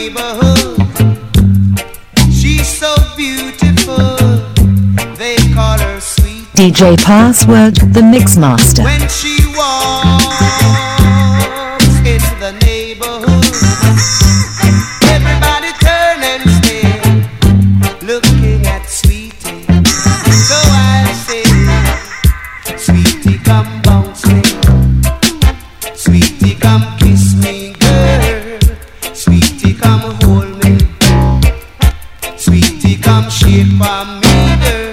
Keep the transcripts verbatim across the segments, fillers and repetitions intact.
neighborhood. She's so beautiful, they call her sweet. D J Password, the Mixmaster. When she walks in the neighborhood, everybody turn and stare, looking at Sweetie. So I say, Sweetie, come bounce me. Sweetie, come kiss me, girl. Sweetie, come hold me. Sweetie, come shake for me, girl.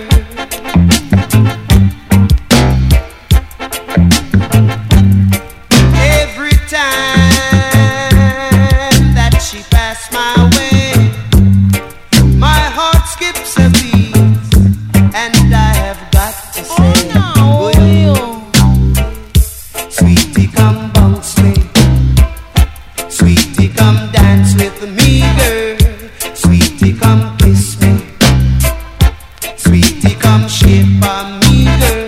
Every time that she passed my way, my heart skips a beat, and I have got to say, oh, no. Sweetie, come bounce me. Sweetie, come dance with me, girl. Sweetie, come kiss me. Sweetie, come shake for me, girl.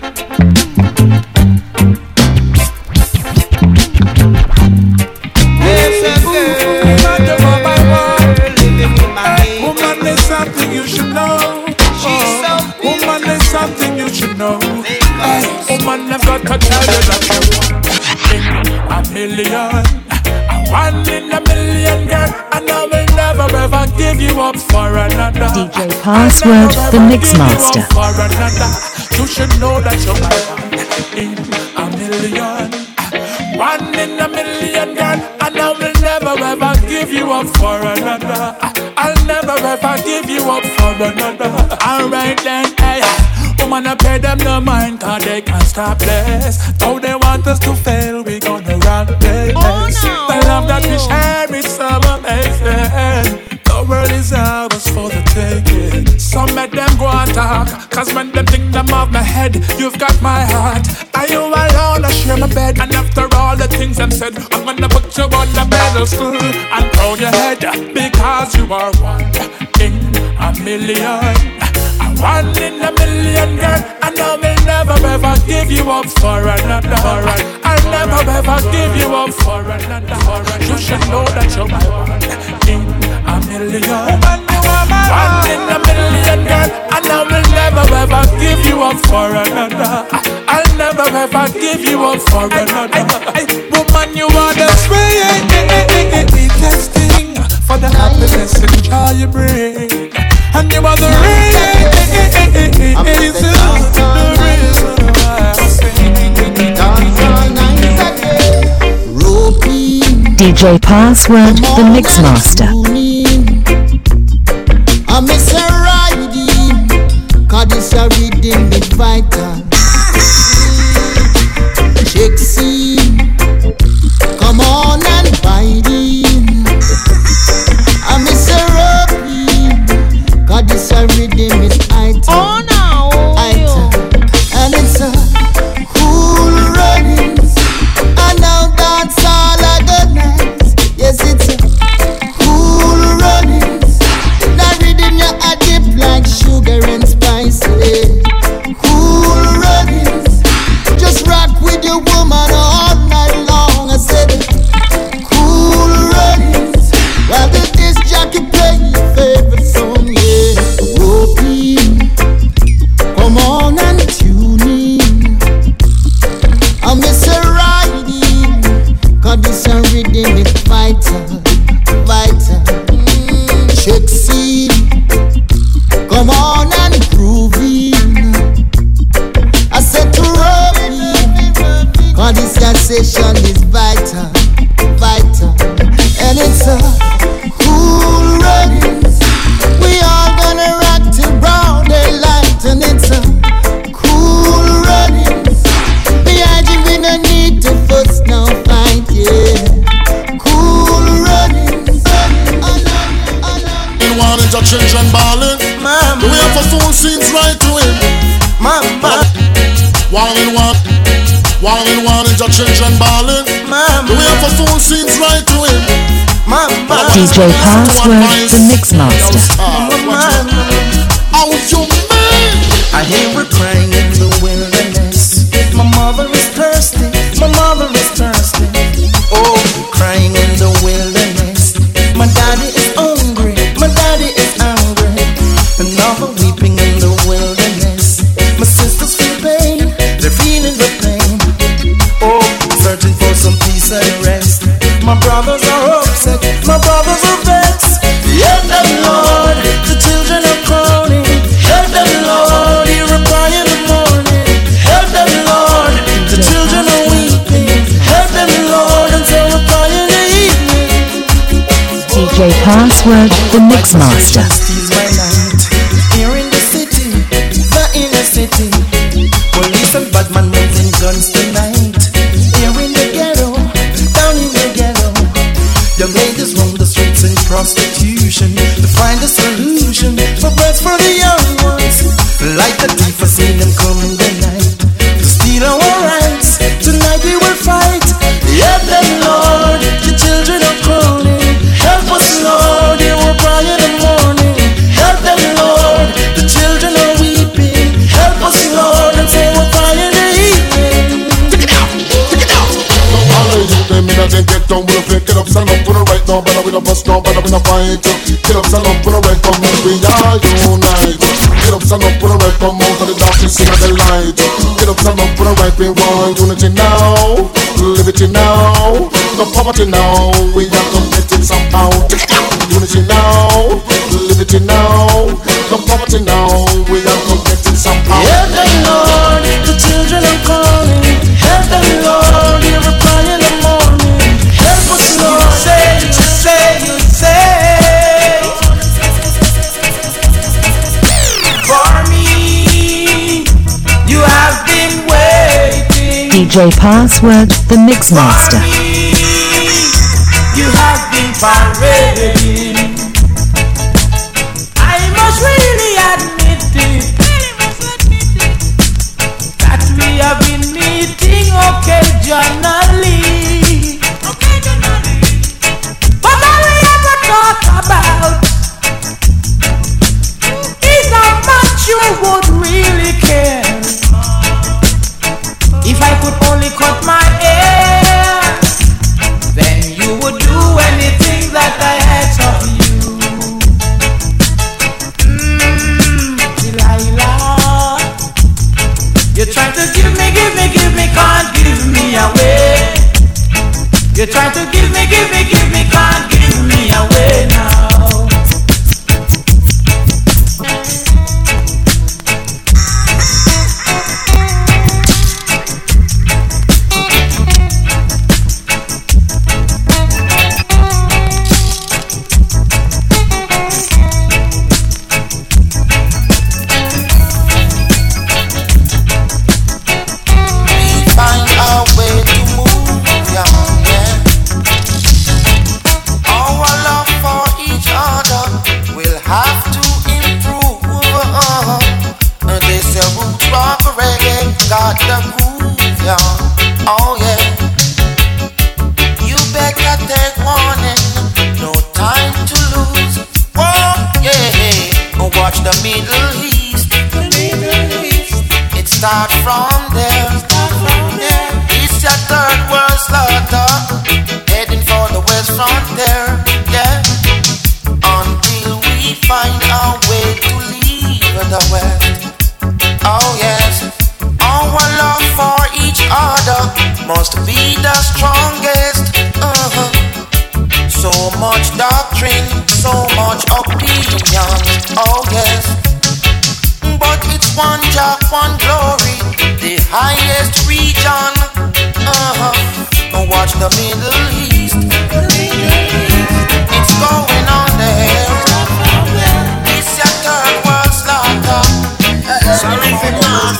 There's a girl living in my head. Woman, there's something you should know. She's so Woman, there's something you should know. They Hey, woman, I've got to tell you that you're one in a million. One in a million, girl, and I will never ever give you up for another. D J Password, the Mixmaster. For another. You should know that you're my one in a million. One in a million, girl, and I will never ever give you up for another. I'll never ever give you up for another. Alright then, hey. Woman, I pay them no mind, cause they can't stop this. Though they want us to fail, we gonna rock this. Oh, no. The love that we share is so amazing. The world is ours for the taking. Some make them go and talk, cause when them think them off my head, you've got my heart. Are you alone? I share my bed. And after all the things I'm said, I'm gonna put you on the pedestal and crown your head, because you are one in a million. One in a million, girl, and I will never ever give you up for another. I'll never ever give you up for another. You should know that you're my one in a million. One in a million, girl, and I will never ever give you up for another. I'll never ever give you up for another. Woman, you are the sweetest thing for the happiness and joy you bring. And you are the reason, the reason why I'm singing. D J Password, the Mixmaster. I miss her riding, cause this a rhythm is vital. Shake scene, come on and bite in. I miss her upping, cause this a rhythm is item. Oh no, Item. And it's a cool runnings, and now that's all I got nice. Yes, it's a cool runnings. That rhythm you a dip like sugar and spice. Yeah. Cool runnings. Just rock with your woman all night long. I said cool runnings. While the disc jockey play your favorite song, yeah. Roping, come on and tune in. I miss her riding, cause this a rhythm is vital, vital. Mm, shake scene, come on and groove in. I said to Robbie, cause this a session is vital, vital. And it's a cool runnings. We all gonna rock till brown daylight. And it's a cool runnings. Behind you we no need to fuss, no fight, yeah. Cool runnings. In one is a children balling. Do we have a phone scenes right to him? Mama, One in one. One in one is a children balling. Do we have a phone scenes right to him? mama, D J Password, the Mixmaster. Out your man. I hear her crying in the wilderness. My mother is thirsty, my mother is thirsty. Oh, crying in the wilderness. My daddy mothers are vexed. Help them, Lord, the children are calling. Help them, Lord, hear a cry in the morning. Help them, Lord, the children are weeping. Help them, Lord, until a cry in the evening. D J Password, the Mixmaster. Steals my night. Here in the city, the inner city, police and bad man raising guns tonight. Here in the ghetto, down in the ghetto, young ladies roam the streets in prostitution to find a solution for breads for the young ones. Like a thief, I see them come in the night to steal our rights. Tonight we will fight. Help them, Lord, the children are calling. Help us, Lord, they were crying in the morning. Help them, Lord, the children are weeping. Help us, Lord, and say we're crying in the evening. Take it out, take it out. All the youth them in a they get down with a fake. Get up, stand up, put a right now, better with a bust now, better with a fight. Get up, stand up, put a right come out, we are unite. Get up, stand up, put a right come out of the darkness in the light. Get up, stand up, put a right, we want unity now, liberty now, no poverty now, we are connected somehow. Unity now, liberty now, no poverty now, we are connected somehow. Help them, Lord, the children are calling. Help them, Lord, hear a cry in the morning. Help us, Lord. You say, you say, you say, for me, you have been waiting. D J Password, the Mixmaster. For me, you have been parading. I must really admit it, that we have been meeting occasionally. But all we ever talk about is how much you would really care. If I could only cut my hair, then you would do anything that I ask of you. Mmm, Delilah, you're trying to give me, give me, give me, can't give me away. You're trying to give me, give me, give me, can't give me away now. Got the groove, yeah. Oh yeah. You better take warning, no time to lose. Oh yeah. Watch the Middle East. The Middle East. It start from there. Start from there. It's your third world slaughter, heading for the West Frontier. Yeah. Until we find our way to leave the West. Oh yes. Our love for each other must be the strongest. Uh-huh. So much doctrine, so much opinion. Oh yes. But it's one Jah, one glory, the highest region. Uh-huh. Watch the Middle East. It's going on there. It's your third world slaughter. Sorry for my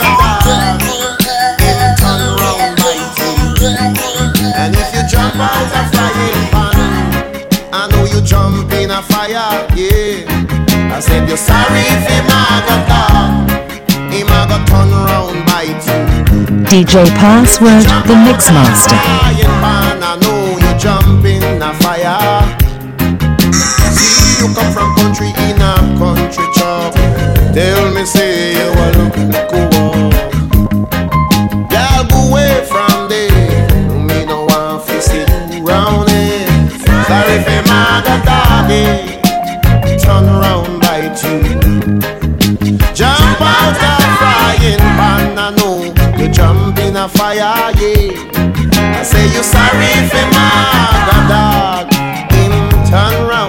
and if you jump out a frying pan, I know you jump in a fire, yeah. I said you're sorry if him a go talk, him a go turn round bite you. D J Password, the Mixmaster. Frying pan, I know you jump in a fire. See you come from country in a country chop. Tell me say you a look like a wall. Y'all go away from there. Me no want to see you round it. Sorry for my doggy. Turn around bite you. Jump out that frying pan. I know you jump in a fire, yeah. I say you sorry for my dog. Him turn around.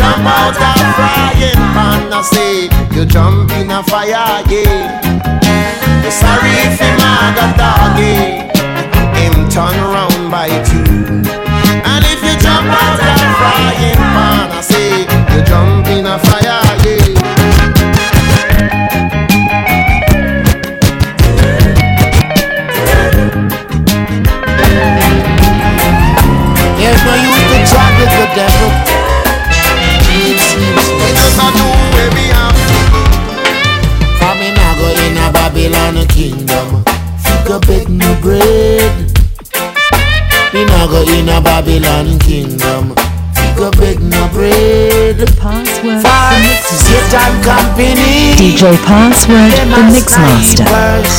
jump out of frying pan, I say you jump in a fire, yeah. You sorry if him a got doggy, him turn round by two. And if you jump out of frying pan, I say you jump in a fire, yeah. There's no use to chat with the devil. We just a do where we have to. Come in a go in a Babylon kingdom. Figure beg no bread. Me nah go in a Babylon kingdom. Figure beg no bread. Password, Five the Mix Satan company. D J Password, Them the a Mix Master. snipers.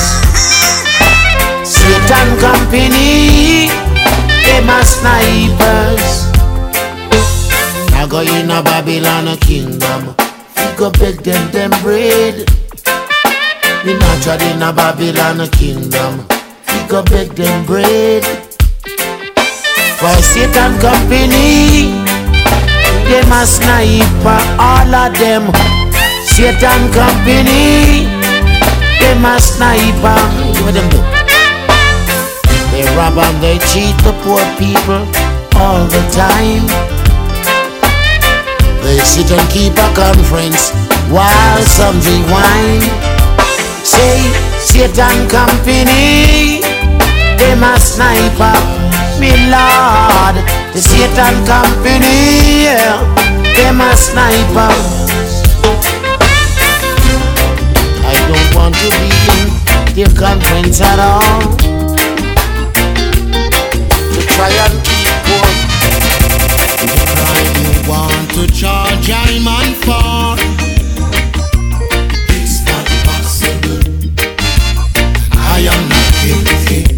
Satan company. Them a snipers. I go in a Babylon kingdom. Figure beg them them bread. Me not tried in a Babylon kingdom. Figure beg them bread. For Satan company, them a sniper, all of them. Satan company, them a sniper. What them do? They rob and they cheat the poor people all the time. They sit and keep a conference while some drink wine. Say Satan company, them a sniper. Me Lord, the Satan company, yeah, them a sniper. I don't want to be in their conference at all. To try and keep up. The crime you want to charge I man for, it's not possible. I am not guilty.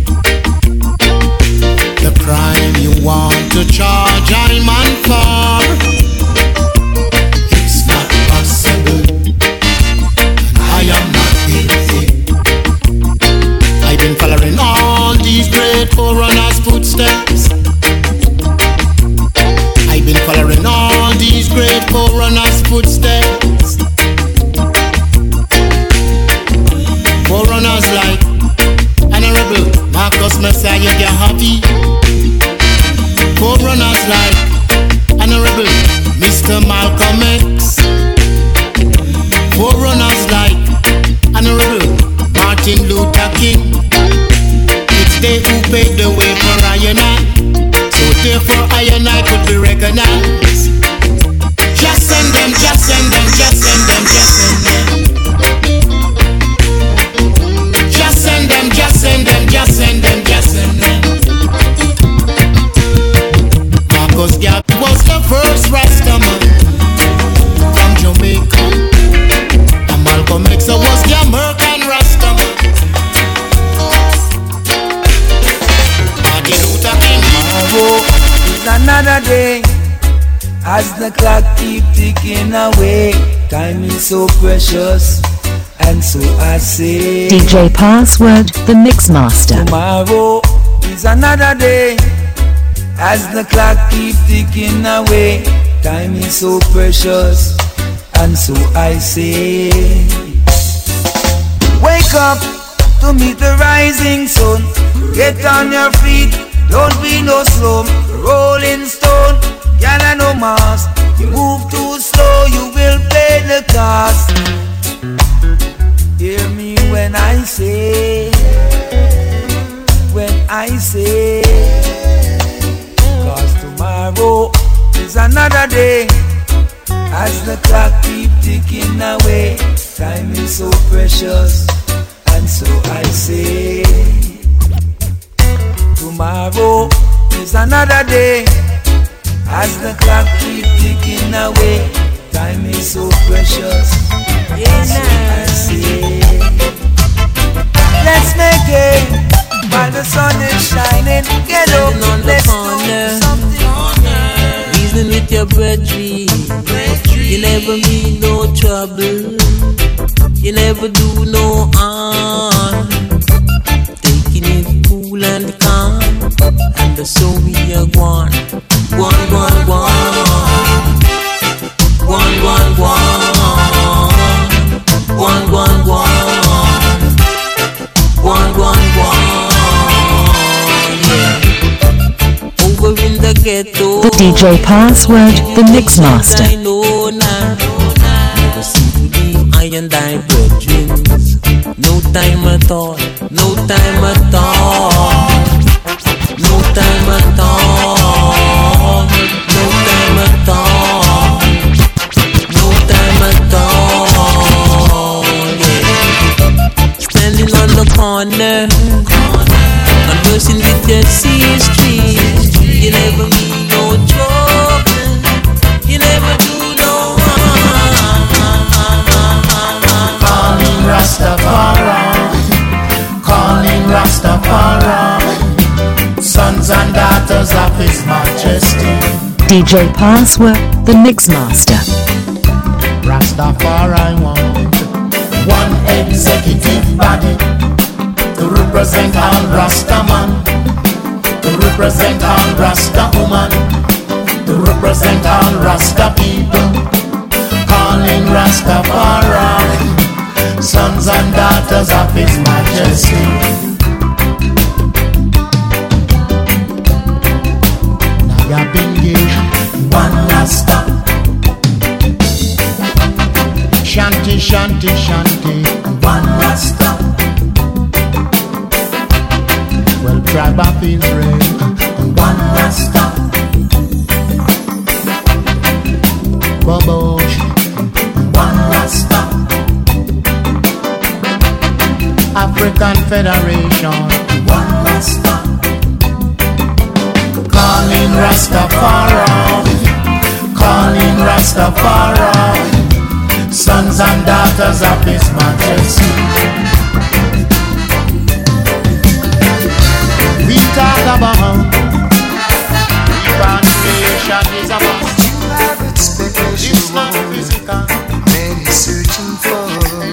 The crime you want to charge I man for, it's not possible. I am not guilty. I've been following all these great forerunners' footsteps. I've been following all these great forerunners' footsteps. Forerunners like Honorable Marcus Messiah Gahavi. Forerunners like Honorable Mister Malcolm X. Forerunners like Honorable Martin Luther King. It's they who paved the way for I and I, so therefore I and I could be recognized. Just send them, just send them, just send them, just send them. Just send them, just send them, just send them, just send them. Marcus Garvey was the first Rastaman from Jamaica, and Malcolm X was the American Rastaman. Martin Luther King. Tomorrow is another day, as the clock keep ticking away. Time is so precious, and so I say, D J Password, the Mix Master. tomorrow is another day, as the clock keep ticking away. Time is so precious, and so I say, wake up to meet the rising sun. Get on your feet, don't be no slow. Rolling stone, y'all no mass. You move too slow, you will pay the cost. Hear me when I say, when I say, cause tomorrow is another day, as the clock keep ticking away. Time is so precious, and so I say, tomorrow is another day, as the clock keep ticking away. Time is so precious, and so I say, let's make it while the sun is shining. Get up, let's do something. Reason with your brethren, you never mean no trouble, you never do no harm. Taking it cool and calm, and so we are one, one, one, one. D J Password, the Mixmaster. I know now. Never seem to leave I and I brethrens. No time at all, no time at all. No time at all. No time at all. No time at all. Yeah. Standing on the corner, conversing with your C Street. You never meet no trouble. You never do no harm. Calling Rastafari, calling Rastafari, sons and daughters of His Majesty. D J Password, the Mixmaster. Rastafari want one executive body to represent all Rastaman, to represent all Rasta woman, to represent all Rasta people. Calling Rastafari, sons and daughters of His Majesty. Nagabingi, one Rasta. Shanti, shanti, shanti, one Rasta. Well, tribe of Israel, one Rasta. Bobo, one Rasta. African Federation, one Rasta. Calling Rastafari, calling Rastafari, sons and daughters of His Majesty. We talk about repatriation is a must. It's not physical. Many searching for.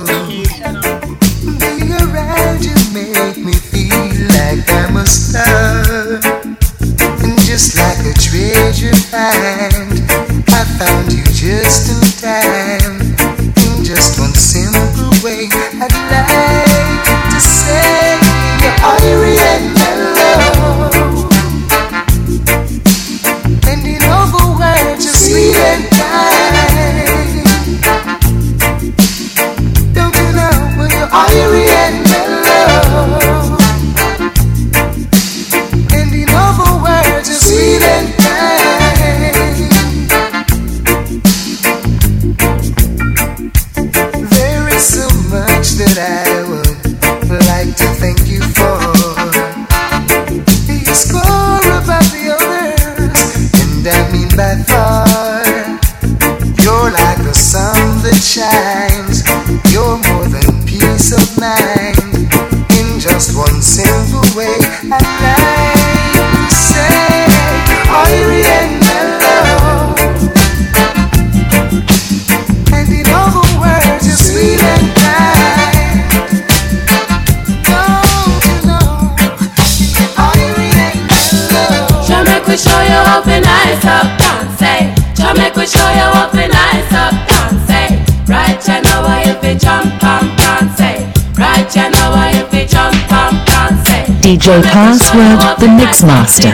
Being around you make me feel like I'm a star. And just like a treasure find, I found you just in time. In just one simple way, I'd like to say you're irie and mellow. And in over words, you're sweet and kind. Don't you know when you're irie and mellow? And in over words, you're sweet and kind. There is so much that I would like to thank you for. You score above the others, and I mean by far. You're like a sun that shines. You're more than peace of mind. In just one simple way, I'd like to say, irie and mellow. And in other words, you're sweet and kind. Don't you know, irie and mellow. Just make we show you up in nice up dance. Just make we show you up in nice up dance. Right, you know why you be jump and dance. Right, you know why you be jump and dance. D J Password, the Mixmaster.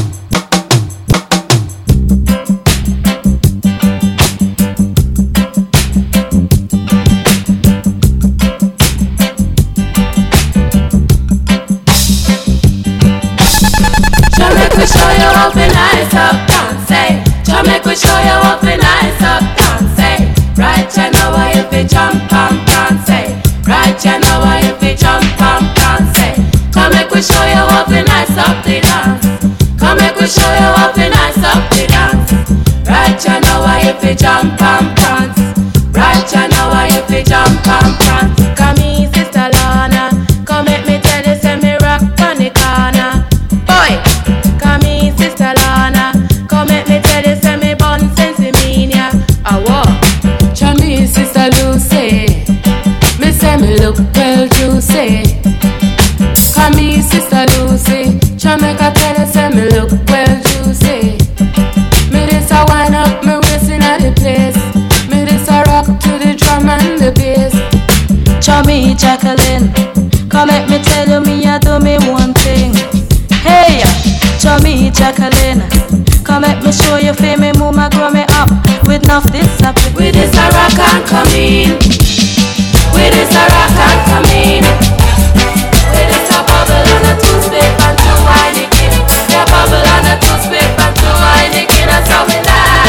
Just make we show you up in nice up dance. Just make we show you up in nice up dance. Right, you know why you be jump and dance. Right, you know why you be jump and dance. Come make we show you up in nice up the dance. Come make we show you up in nice up the dance. Right, you know why you be jump and dance. Right, you know why you be jump and dance. Come here, Sister Lana. Come make me tell you, say me rock on the corner. Boy, come here, Sister Lana. Come make me tell you, say me born sense mean ya. Ah, what? Come here, Sister Lucy. Me say me look well juicy. Come here, Sister Lucy. Jamaica tell you, say me look well juicy. Me this a wind up, me waist inna the place. Me this a rock to the drum and the bass. Chummy Jacqueline, come let me tell you, me a do me one thing. Hey, Chummy Jacqueline, come let me show you feel me, mama grow me up with enough discipline. With this a rock and come in. With this a rock and come in. With this a bubble and a toothpick and two wine again. Yeah, bubble and a toothpick and two wine again. That's how we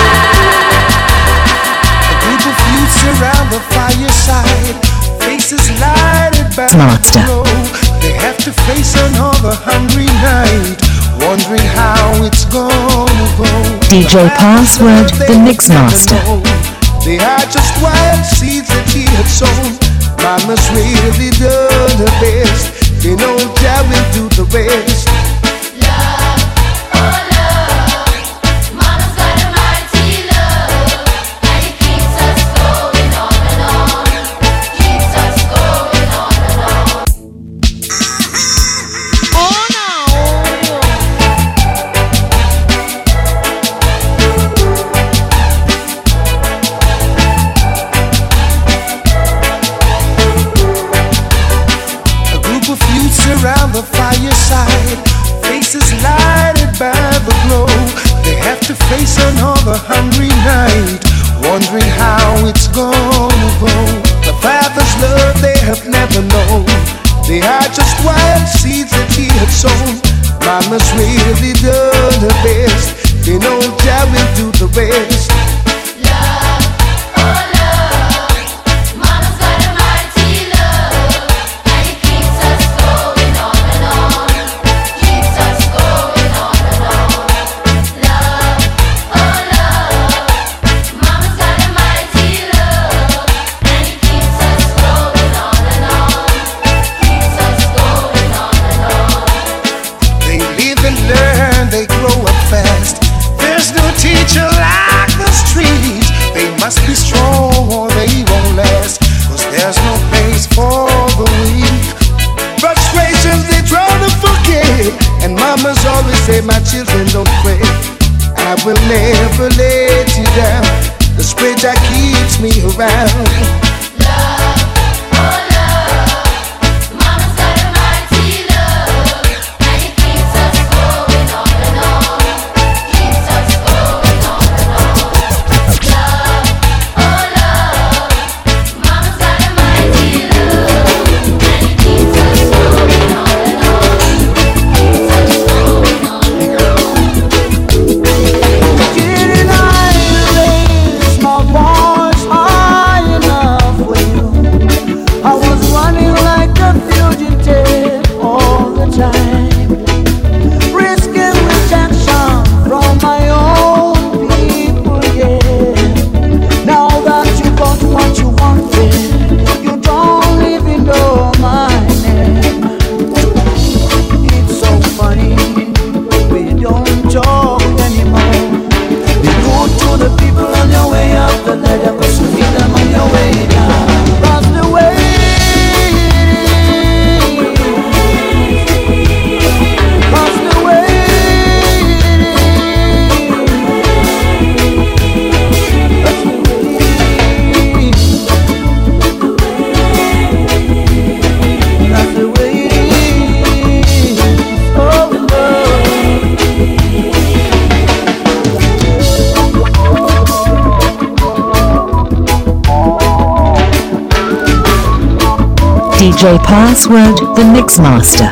like. A group of youths around the fireside, faces lighted by Master. the glow. They have to face another hungry night, wondering how it's gonna go. D J Password, the Mix Master. They are just wild seeds that he had sown. Mama's really done her best. They know Jah will do the rest. Love, oh love, Mama's got a mighty love, and it keeps us going on and on, keeps us going on and on. Oh no. A group of youths around the fireside, faces lighted by the glow. They have to face another hungry night, wondering how it's gonna go. The Father's love they have never known. They are just wild seeds that he had sown. Mama's really done her best. They know Jah will do the rest. Love, oh love, Mama's got a mighty love, and it keeps us going on and on, keeps us going on and on. Love, oh love, Mama's got a mighty love, and it keeps us going on and on, keeps us going on and on. They live and learn, they grow up fast. There's no teacher like the streets. They must be strong or they won't last, cause there's no place for the weak. Frustrations they try to forget, and mamas always say, my children don't quit. I will never let you down. The spirit that keeps me around. Love, oh love, Mama's got a mighty love, and it keeps us going on and on, keeps us going on and on. Love, oh love, Mama's got a mighty love, and it keeps us going on and on, keeps us going on and on. Didn't I raise my voice high enough for you? I was running like a fugitive all the time, risking rejection from my own people, yeah. Now that you got what you wanted, you don't even know my name. It's so funny, we don't talk anymore. Be good to the people on your way up the ladder, cause you meet them on your way down. That's the way it is. That's the way it is. That's the way it is. That's the way it is. Oh, Lord. D J Password, the Mix Master.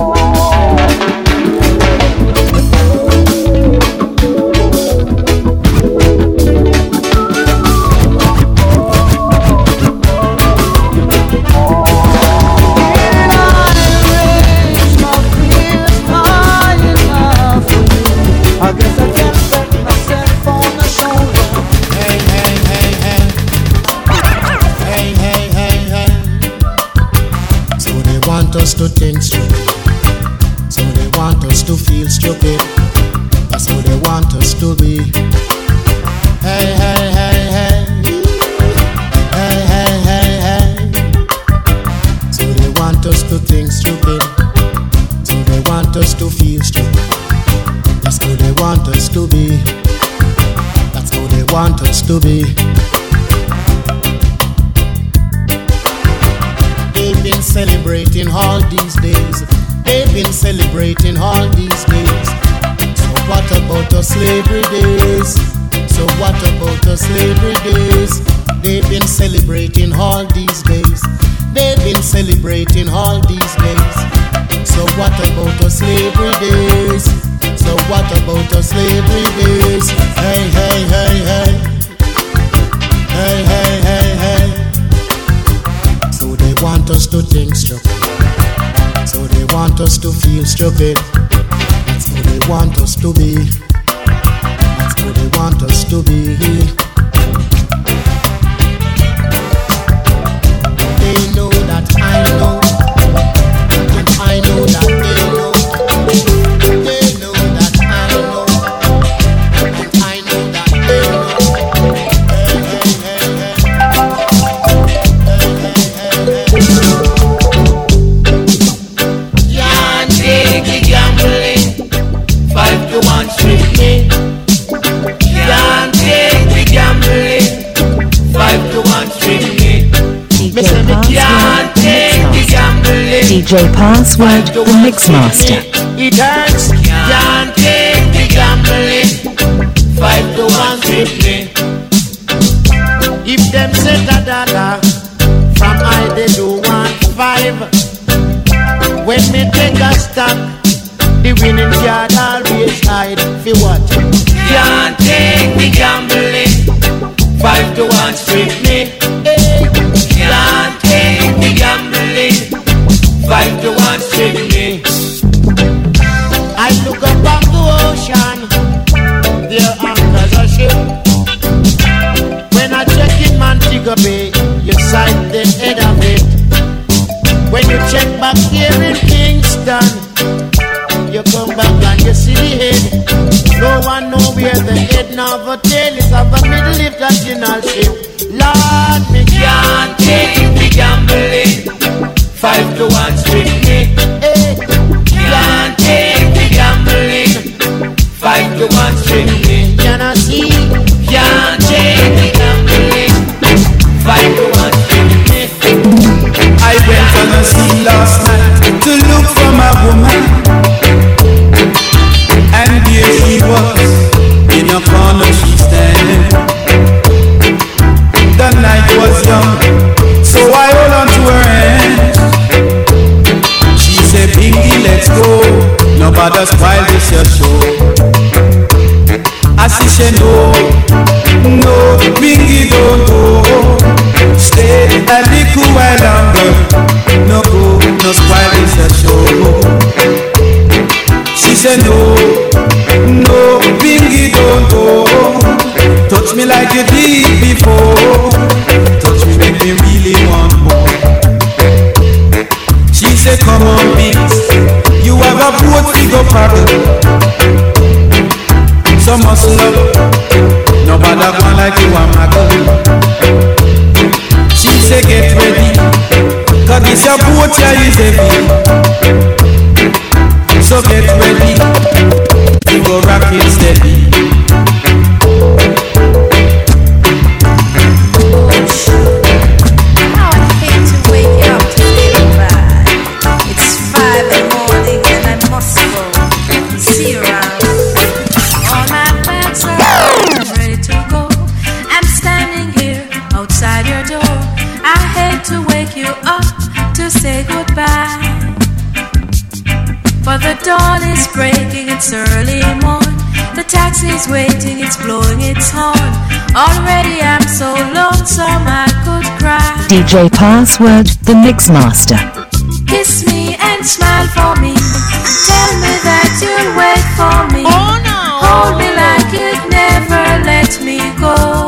I guess I can pat myself on the shoulder. Hey, hey, hey, hey. Hey, hey, hey, hey. So they want us to think stupid. So they want us to feel stupid. That's how they want us to be. Hey, hey, hey, hey. Hey, hey, hey, hey. So they want us to think stupid. So they want us to feel stupid. That's how they want us to be. That's how they want us to be. They've been celebrating all these days. They've been celebrating all these days. So what about the slavery days? So what about the slavery days? They've been celebrating all these days. They've been celebrating all these days. So what about the slavery days? So what about the slavery days? Hey, hey, hey, hey. Hey, hey, hey, hey. So they want us to think stupid. So they want us to feel stupid. That's how they want us to be. That's how they want us to be. They know that I know, and I know that they know. They know that I know, and I know that they know. Hey, hey, hey, hey. Hey, hey, hey, hey. Can't take the gambling, five to one strictly. Can't take the gambling, five to one strictly. D J Password, the Mixmaster. It hurts. Can't take the gambling. Five to one strictly. If them say da da da, from I they do one five. When me take a stock, the winning card always hide. Fi what? Can't take the gambling. Five to one strictly. Can't take the gambling. Five to one strictly. I look up on the ocean, there anchors a ship. When I check in Montego Bay, you sight the head of it. When you check back here in Kingston, you come back and you see the head. No one know where the head nor the tail is of a middle international ship. Lord, me can't take the gambling. Five to one strictly. Hey. Can't take the gambling. Five to one strictly. Can I see? Can't take the gambling. Five to one strictly. I went on a sea last night to look for my woman, and there she was, in a corner she stand. The night was young, so I hold on to her hand. She said, Bingy, let's go, nobody spoil this your show. I see she no, no, Bingy don't go. Stay a little while longer, no go, no spoil this your show. She said no, no, Bingy don't go. Touch me like you did before. Touch me, make me really want more. She said, come on, beats. You have a boat figure paddle. So muscle up. Nobody gone like you are my girl. She said, get ready. Cause this your boat here is heavy. So get ready. We go rock it steady. Dawn is breaking, it's early morn. The taxi's waiting, it's blowing its horn. Already I'm so lonesome I could cry. D J Password, the Mixmaster. Kiss me and smile for me. Tell me that you'll wait for me. Oh no! Hold me like you'd never let me go.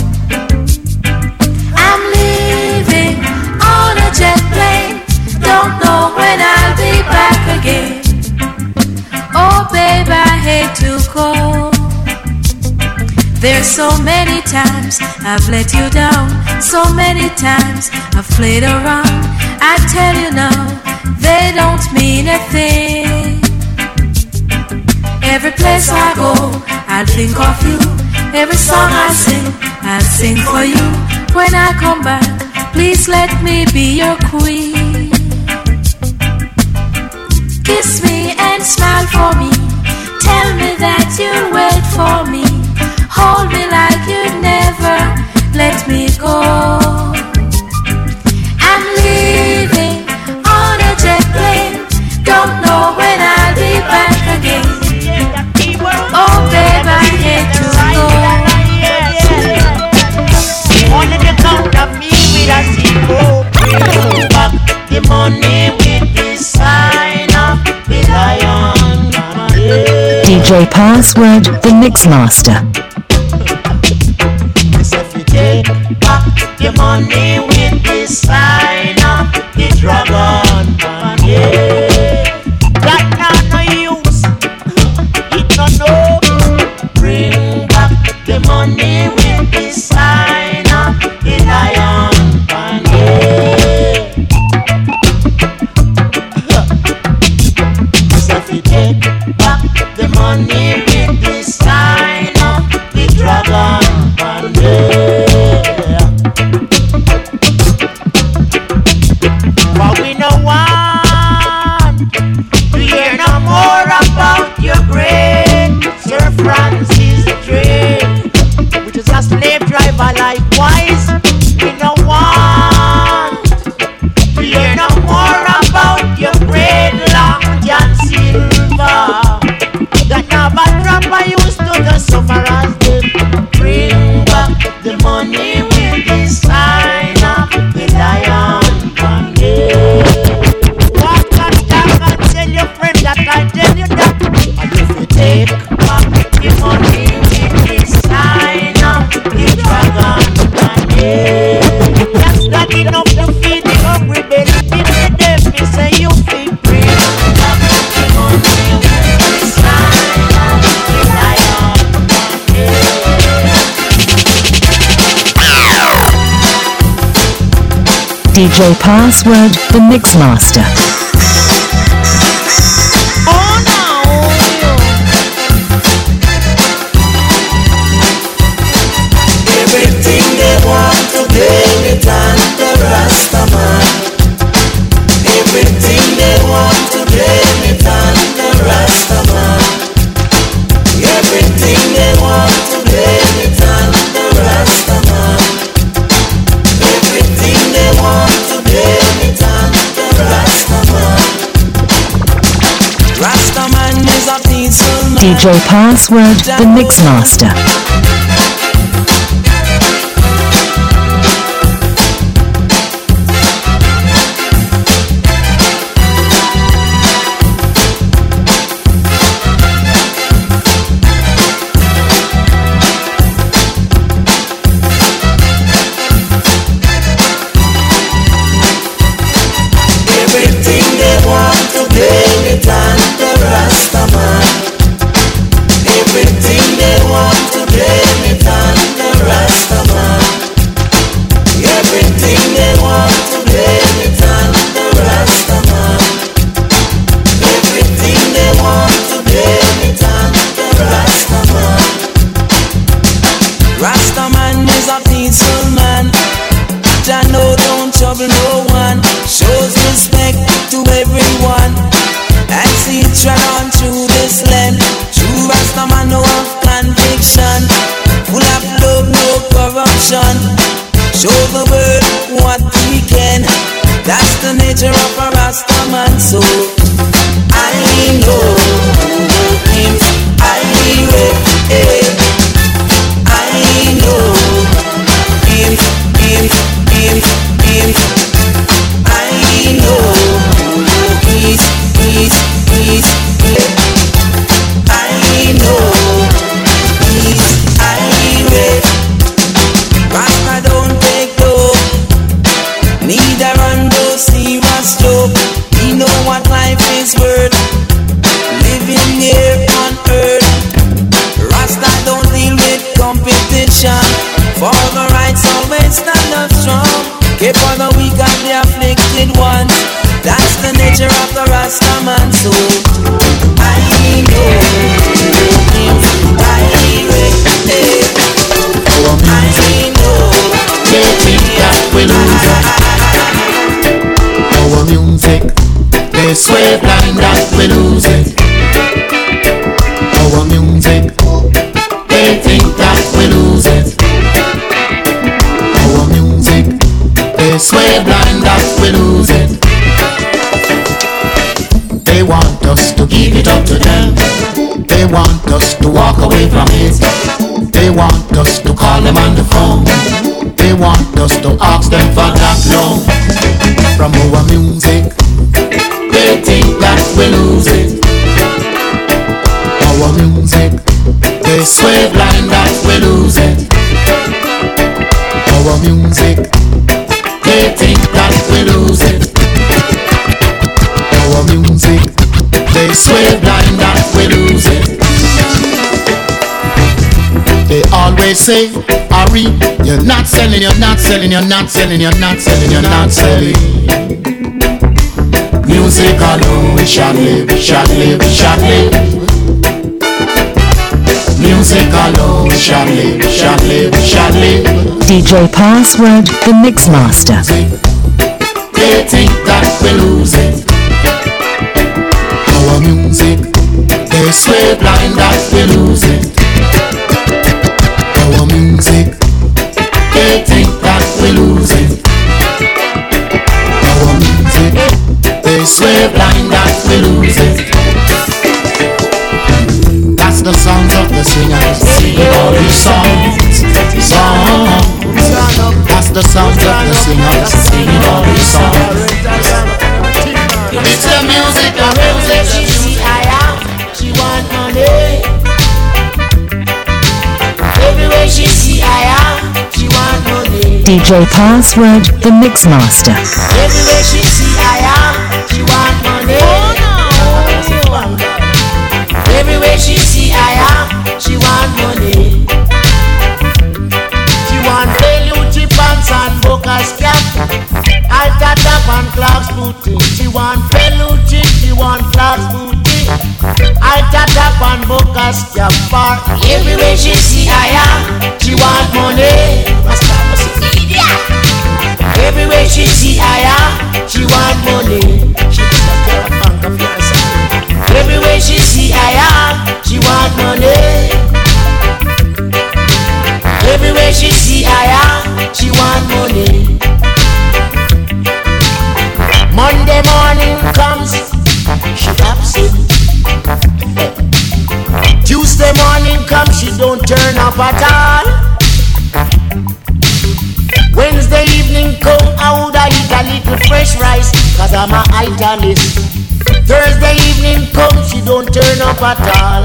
I'm leaving on a jet plane. Don't know when I'll be back again. Oh babe, I hate to go. There's so many times I've let you down. So many times I've played around. I tell you now, they don't mean a thing. Every place I go, I'll think of you. Every song I sing, I'll sing for you. When I come back, please let me be your queen. Kiss me and smile for me. Tell me that you'll wait for me. Hold me like you'd never let me go. I'm leaving on a jet plane. Don't know when I'll be back again. Oh babe, I hate to go. Only the count of me with a single. Bring back the money with the sign of the lion. D J Password, the Mixmaster. If you take back the money with the sign of the dragon, yeah, that not no use. It no no. Bring back the money with the sign of the lion, yeah. If you take back the money with the sign of the dragon, yeah. But we no want to hear no more about your great Sir Francis Drake, which is a slave driver likewise. We no want to hear no more about your great Long John Silver, that never drop I used to the sufferers did. Bring back the money with the sign of the lion. Yeah. Walk and talk and tell your friend that I tell you that. And if you take back the money with the sign of the dragon, yeah, that's not enough to feed the hungry belly. If the devil say you feel bring back the money with the sign of the lion, yeah. D J Password, the Mixmaster. Oh no! Everything they want to blame it on the Rastaman. Everything they want to blame it on the Rastaman. Everything they want to blame it on the Rastaman. Everything they want to blame it on the Rastaman. Rastaman is a peaceful man. D J Password, the Mixmaster. Everything they want to blame it on the Rastaman. Everything they want to blame it on the Rastaman. Everything they want to blame it on the Rastaman. Everything they want to blame it on the Rastaman. Rastaman is a peaceful man. Jah know don't trouble no one. Shows respect to everyone. I see it run on through this land. True Rastaman no have conviction. Full of love, no corruption. Show the world what we can. That's the nature of a Rastaman. So I know him. I will. I know him. Him. Him. Him. I know he's, he's, he's, he's. I know he's irate. Rasta don't take dope, neither undo serious joke. He know what life is worth, living here on earth. Rasta don't deal with competition. For the rights always stand up strong. Keep all the weak and the afflicted ones. That's the nature of the Rastaman. So I know him. I know. Get it that we lose it. Our music, they swear blind that we lose it. want us to give it up to them. They want us to walk away from it. They want us to call them on the phone. They want us to ask them for that loan. From our music, they think that we lose it. Our music, they swear blind that we lose it. Our music, they think that we lose it. Our music, they swear blind that we lose it. They always say, Ari, you're not selling, you're not selling, you're not selling, you're not selling, you're not selling. Music alone, we shall live, we shall live, we shall live. Music alone, we shall live, we shall live, we shall live. D J Password, the Mixmaster. They think that we lose it. Our music, they swear blind that we lose it. Our music, they think that we lose it. Our music, they swear blind that we lose it. That's the sounds of the singers singing all these songs, songs. That's the sounds of the singers singing all these songs. It's the music of music. She see I am, she want money. Everywhere she see I am, she want money. D J Password, the Mixmaster. Everywhere she see I am, she want money. Everywhere she see I am, she want money. She want Belucci pants and Bocas cap, Alta top and Clark's booty. She want Belucci, she want Clark's booty, Alta top and Bocas cap. Everywhere she see I am, she want money. Everywhere she see I am, she want money. Everywhere she see I am, she want money. Everywhere she see I am, she want money. Monday morning comes, she absent. Tuesday morning comes, she don't turn up at all. Wednesday evening come, I woulda eat a little fresh rice, cause I'm a italist. Thursday evening come, she don't turn up at all.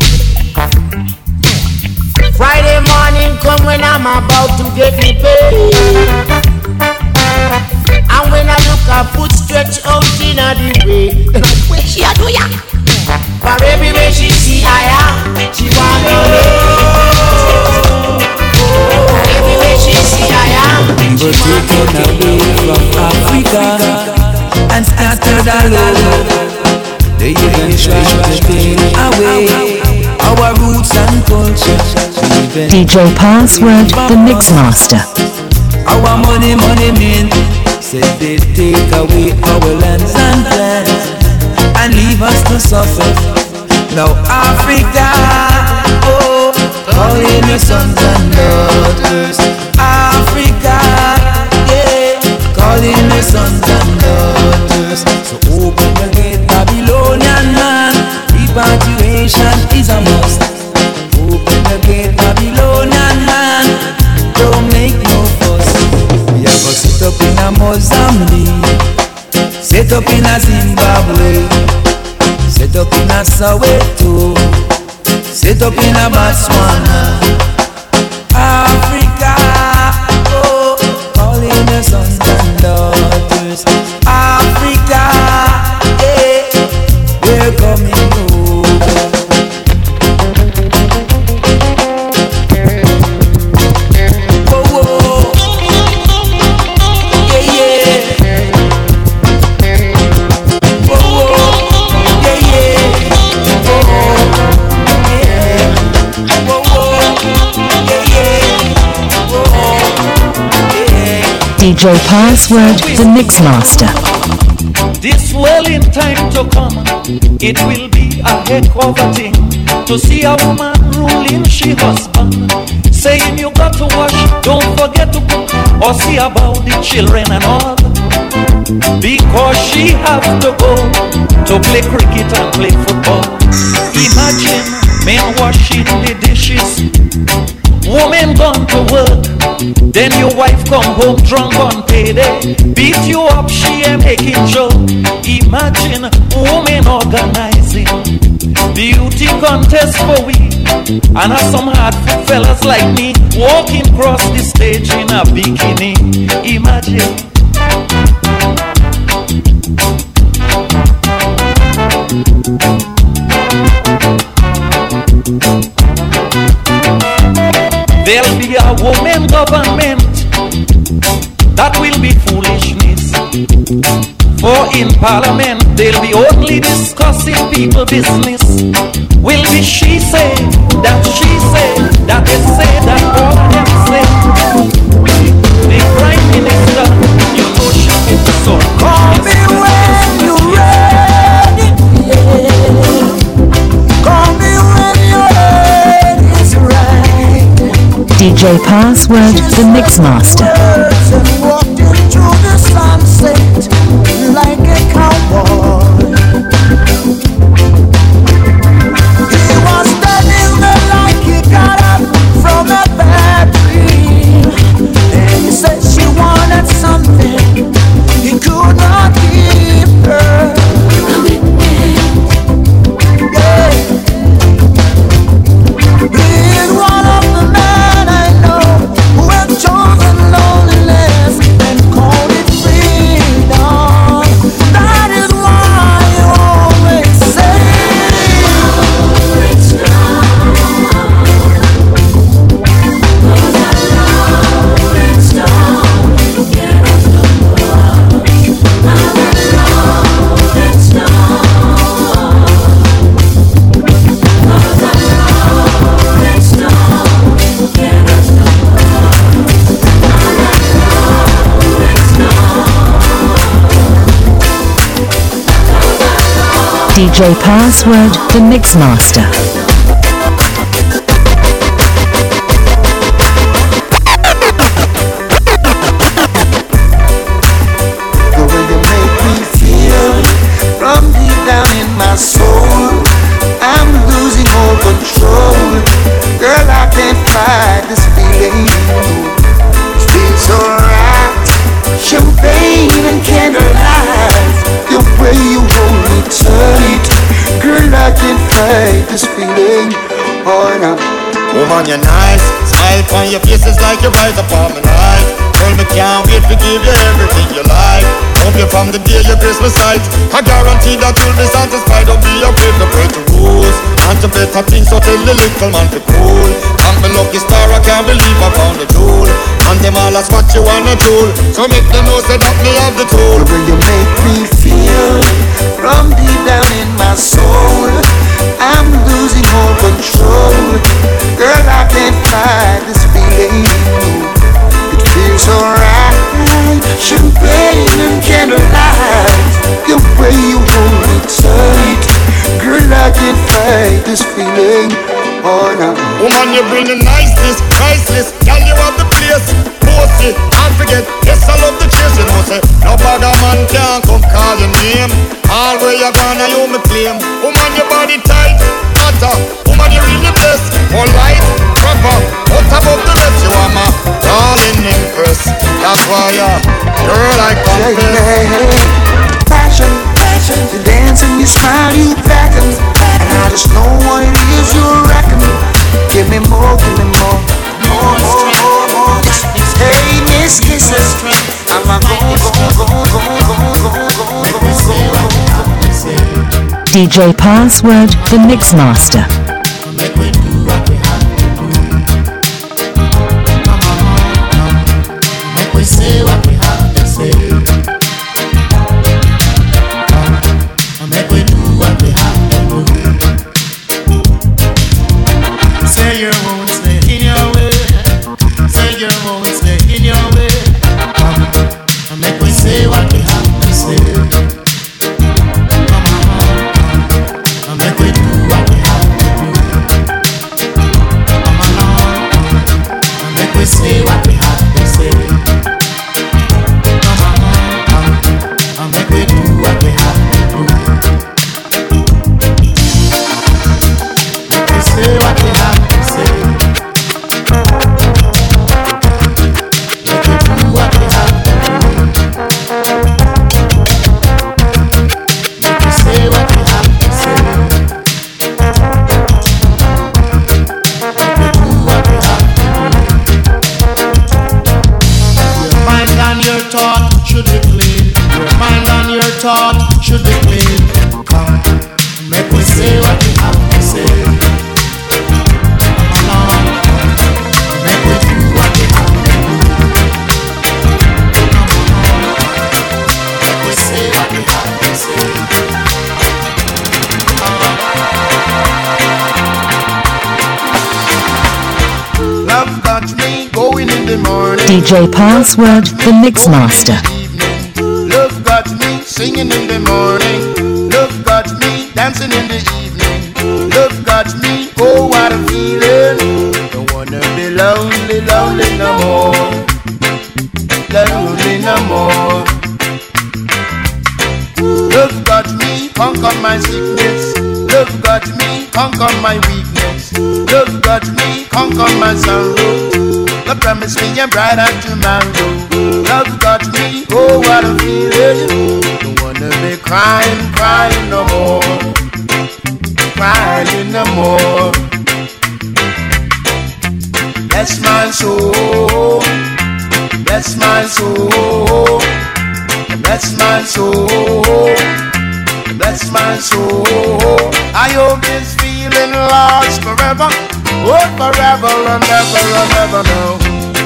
Friday morning come when I'm about to get me paid. And when I look, I put stretch out in the way. Where she a do ya? For everywhere she see I am, she want money. Everywhere she see I am, we were taken away from Africa and scattered all over. They even try to take away our roots and culture. D J Password, the Mixmaster. Our money, money men said they take away our lands and plans and leave us to suffer. Now Africa, oh, calling your sons and daughters. Africa, yeah, calling your sons and daughters. So open the gate, Babylonian man, repatriation is a must. Open the gate, Babylonian man, don't make no fuss. We have a set up in a Mozambique, set up in a Zimbabwe, set up in a Soweto, set up in a Botswana. Africa, oh, calling the sons and daughters. Africa, yeah, we're coming over. Whoa, whoa, yeah, yeah. Whoa, whoa, yeah, yeah. Whoa, yeah. Whoa, whoa, yeah, yeah. Whoa, yeah. D J Password, the Mixmaster. This well in time to come, it will be a heck of a thing to see a woman ruling she husband, saying you got to wash, don't forget to cook, or see about the children and all, because she have to go to play cricket and play football. Imagine men washing the dishes, woman gone to work, then your wife come home drunk on payday, beat you up, she ain't making joke. Imagine woman organizing beauty contest for we, and have some hard fellas like me walking across the stage in a bikini. Imagine. There'll be a woman government that will be foolishness. For in parliament they'll be only discussing people business. Will be she say, that she say, that they say, that all of them say. The prime minister, you know she is so. Call me when you're ready, yeah. Call me when your head is right. D J Password, the Mixmaster. Walked into the sunset like a cowboy. He was standing there like he got up from a bad dream. And he said she wanted something he could not give her. Yeah. He's one of the men I know who have chosen loneliness and called it freedom. That is why you always say it's D J Password, the Mixmaster. The way you make me feel from deep down in my soul, I'm losing all control. Girl, I can't fight this feeling. It feels so right. Champagne and candlelight, the way you hold me tight. Girl, I can't fight this feeling. Oh no. Woman, you're nice. Smile on your face is like you're right upon my life. Girl, me can't wait to give you everything you like. Hope you from the day your Christmas sight. I guarantee that you'll be satisfied. Don't be afraid to break the rules. And to better things, so tell the little man to cool. I'm the lucky star, I can't believe I found the jewel. And them all ask what you wanna do, so make them know say that me have the tool. The way you make me feel from deep down in my soul, I'm losing all control. Girl, I can't fight this feeling. It feels so right. Champagne and candlelight, the way you hold me tight. Girl, I can't fight this feeling. Oh no. Woman, you bring the niceness, priceless. Girl, you have the place. Post it, can't forget. Yes, I love the chase. You know, say no bugger man can't come call your name. All where you gonna, you me claim. Woman, your body tight, hotter. Woman, you really blessed. Polite, proper, out above the rest. You are my darling empress. That's why you, girl, I confess. Passion, passion. You dance and you smile, you beckon. And I just know what it is you're reckoning. Give me more, give me more. More, more, more, more. Hey, Miss Kisses, I'm a go, go, go, go, go, go, go, go, go. D J Password, the Mixmaster. Make we do what we have to do. Make we say what we have to say. Make we do what we have to do. Say you won't stay in your way. Say you won't stay in your way. Make we say what we have to say. Make we do what we have to do. Make we say what we have to say. Make we do what we have to do. thought should be clean. Come, make we say what we have to say. Come along, make we do what we have to do. Come along, make we say what we have to say. Love got me going in the morning. D J Password, the Mixmaster. Love got me singing in the morning. Love got me dancing in the evening. Love got me, oh what a feeling. Don't wanna be lonely, lonely no more. Lonely no more. Love got me, conquer my sickness. Love got me, conquer my weakness. Love got me, conquer my sorrow. Love promised me a brighter tomorrow. Love got me, oh what a feeling. Don't wanna be crying, crying no more. Crying no more. Bless my soul. Bless my soul. Bless my soul. Bless my soul. I hope this feeling lasts forever. Oh, forever and ever and ever now.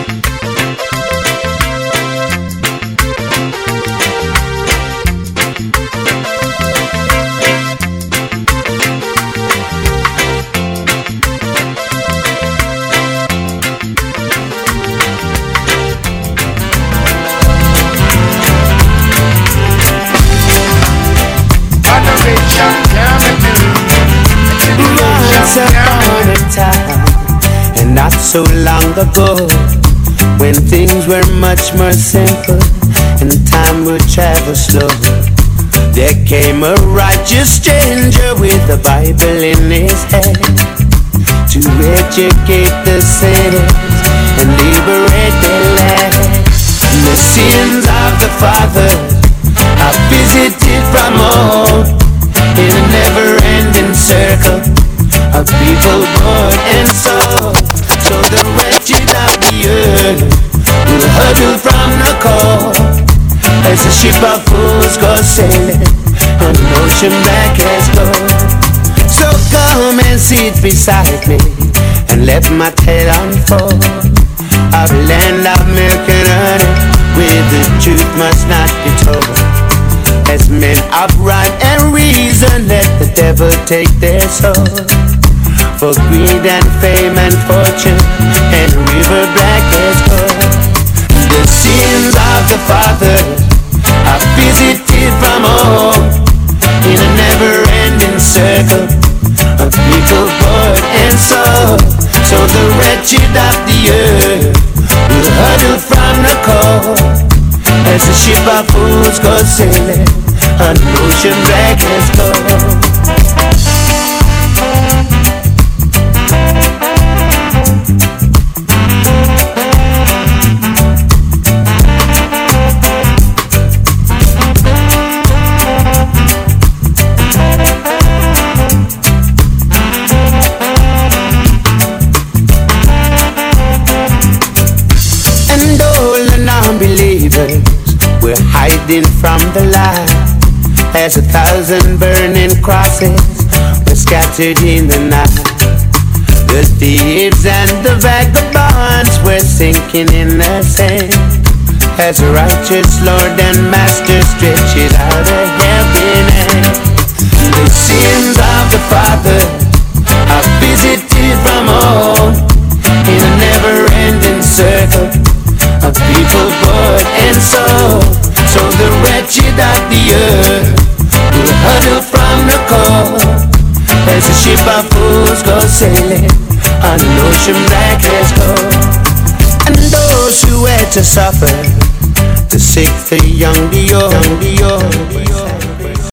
Once upon a time, and not so long ago, when things were much more simple and time would travel slow, there came a righteous stranger with a Bible in his hand to educate the sinners and liberate their land. The sins of the Father are visited from all in a never-ending circle of people born and sold. So the wretched of the earth will huddle from the cold as the ship of fools goes sailing on an ocean black as gold. So come and sit beside me and let my tale unfold of a land of milk and honey, where the truth must not be told. As men upright and reason let the devil take their soul, for greed and fame and fortune and river black as gold. The sins of the Father are visited from all in a never-ending circle of people born and sold. So the wretched of the earth will huddle from the cold as the ship of fools goes sailing on an ocean black as gold. We're hiding from the light as a thousand burning crosses were scattered in the night. The thieves and the vagabonds were sinking in the sand as a righteous Lord and Master stretches out a helping hand. The sins of the Father are visited from all in a never-ending circle of people born and sold. So the wretched of the earth will huddle from the cold as the ship of fools go sailing on an ocean black as gold. And those who had to suffer, the sick, the young, the old, the old.